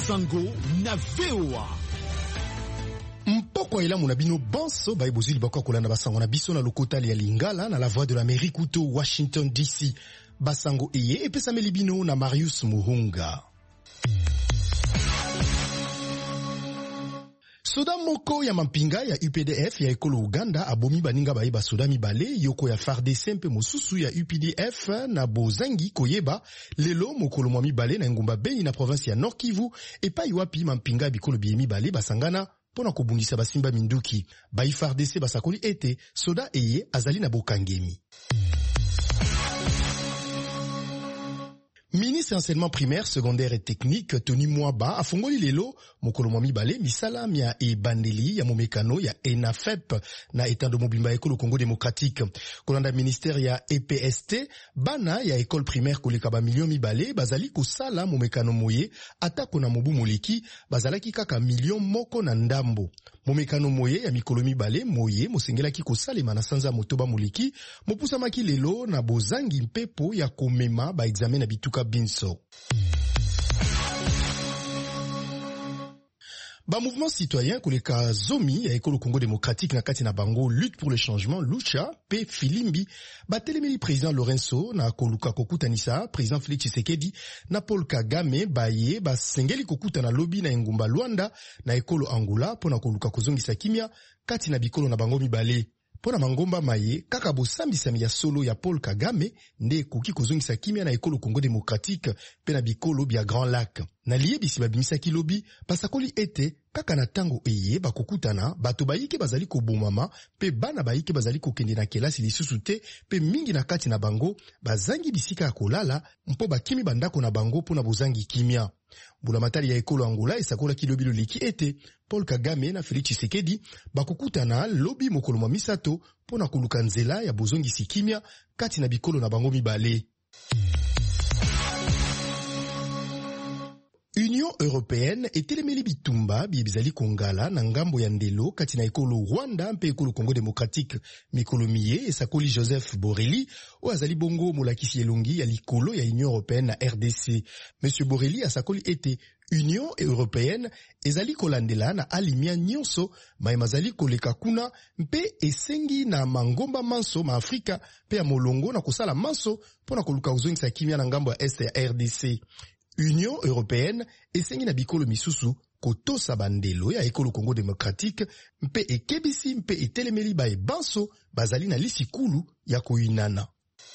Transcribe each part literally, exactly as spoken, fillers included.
Sango na V O A. Mpoko elamu na bino banso ba ebozili bako kolanda basango na biso na lokotali ya Lingala na la voix de l'Amérique ou Washington D C. Basango eye epesameli bino na Marius Muhunga. Soda moko ya mampinga ya U P D F ya ekolo Uganda abomi baninga baeba soda mibale yoko ya F A R D C mpe mosusu ya U P D F na bozangi koyeba lelo mokolo mwa mibale na ngumba Beni na province ya Nord Kivu epai wapi mampinga bikolo biye mibale basangana pona kobundisa basimba minduki. Ba F A R D C basakoli ete soda eye azali na bokangemi. Ministre enseignement primaire, secondaire et technique Tony Mwaba afongoli lelo mokolo mwa mibale misala mia e bandeli ya momekano ya ENAFEP na etando mobimba ekolo Congo démocratique. Kolanda ministère ya E P S T bana ya école primaire koleka ba million mibale bazali kosala momekano moye atako na mobu moleki bazalaki kaka million moko na ndambo. Momekano moye ya mikolo mibale moye mosengelaki kosalema na sanza motoba moleki mopusamaki lelo na bozangi mpepo ya komema ba examen na bituka binso. Ba mouvement citoyen koleka zomi ya ekolo Congo démocratique na kati na bango lutte pour le changement Lucha pe Filimbi batelemeli président Lorenzo na koluka kokutanisa président Félix Tshisekedi na Paul Kagame baye basengeli kokuta na lobi na engumba Luanda na ekolo Angola pona koluka kozongisa kimia kati na bikolo na bango mibale. Pona mangomba maye kaka bosambisami ya solo ya Paul Kagame nde koki kozongisa kimia na ekolo Congo démocratique pe na bikolo bia Grand Lac. Na liye bisi babimisaki lobi basakoli ete kaka na tango eye bakokutana bato bayike bazali kobomama pe bana bayike bazali kokende na kelasi lisusu te pe mingi na kati na bango bazangi bisika ya kolala mpo bakimi bandako na bango pona bozangi kimia. Mbulamatari ya ekolo Angola esakola ki lobi loleki ete Paul Kagame na Félix Tshisekedi bakokutana lobi mokolo mwa misato pona koluka nzela ya bozongisi kimia kati na bikolo na bango mibale. Union européenne etelemeli bitumba bibizali kongala na ngambo ya ndelo kati na ekolo Rwanda mpe ekolo Congo démocratique mikolo miye esakoli Joseph Borrelli o azali bongo molakisi elongi ya likolo ya Union européenne na R D C. Monsieur Borrelli asakoli ete Union européenne ezali kolandela na alimia nyonso mai mazali koleka kuna mpe esengi na mangomba manso ma Afrika pe ya molongo na kosala manso pona koluka uzongisa kimia na ngambo ya est ya R D C. Union européenne esengi na bikolo misusu kotosa bandelo ya ekolo Congo démocratique mpe ekebisi mpe etelemeli ba ebanso bazali na lisikulu ya koinana.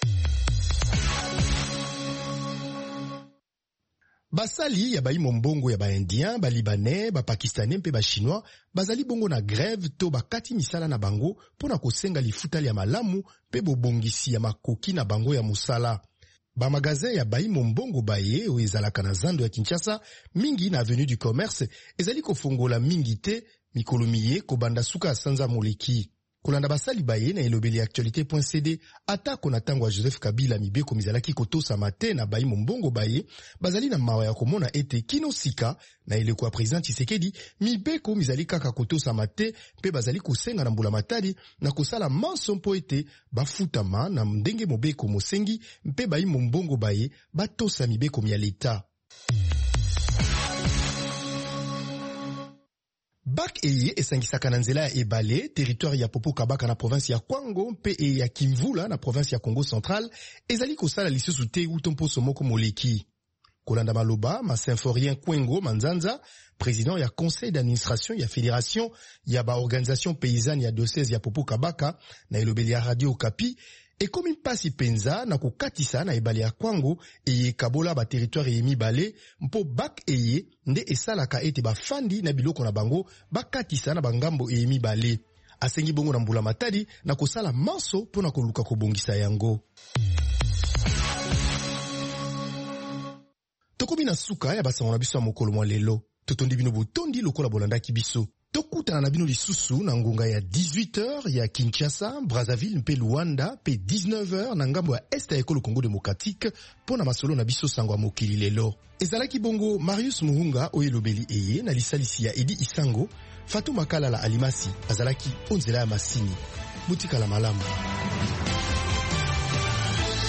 Basali ya baimo mbongo ya ba Indien, ba Libanais, ba Pakistanais mpe ba Chinois bazali bongo na grève to bakati misala na bango pona kosenga lifuta ya malamu mpe bobongisi ya makoki na bango ya musala. Ba magazin ya baimo mbongo baye o ezalaka na zando ya Kinshasa mingi na avenue du commerce ezali kofongola mingi te mikolo miye kobanda suka sanza moleki. Kolanda basali baye na elobeli actualité point c d atako na tango ya Joseph Kabila mibeko mizalaki kotosa mate na baimo mbongo baye bazali na mawa ya komona ete kino sika na eleko ya président Tshisekedi mibeko mizali kaka kotosa mate pe bazali kosenga na mbula matadi na kosala manso mpo ete bafutama na ndenge mobeko mosengi mpe baimo mbongo baye batosa mibeko ya leta. Bak eye esangisaka na nzela ya ebale, territoire ya Popo Kabaka na province ya Kwango mpe e ya Kimvula na province ya Congo Central ezali kosala lisusu te utomposo moko moleki. Kolanda maloba, ma Symphorien Kwengo Manzanza, président ya conseil d'administration ya fédération ya ba organisation paysanne ya diocèse ya Popo Kabaka na elobeli ya Radio Okapi, ekomi mpasi penza na kokatisa na ebale ya Kwango eye kabola ba territoire yemi bale mpo bak eye nde esalaka ete bafandi na biloko na bango bakatisa na bangambo eyemi bale. Asengi bongo na mbula matadi na kosala manso pona koluka kobongisa yango. Tokomi na suka ya basango na biso ya mokolo mwa lelo. Totondi bino botondi lokola bolandaki biso. Tokutana na bino lisusu na ngonga ya dix-huit heures ya Kinshasa, Brazzaville mpe Luanda pe dix-neuf heures na ngambo ya este ya ekolo Congo démocratique pona masolo na biso sango ya mokili lelo. Ezalaki bongo Marius Muhunga oyo elobeli eye na lisalisi ya Edi Isango, Fatou Makala la Alimasi azalaki onzela ya masini. Mutikala malamu.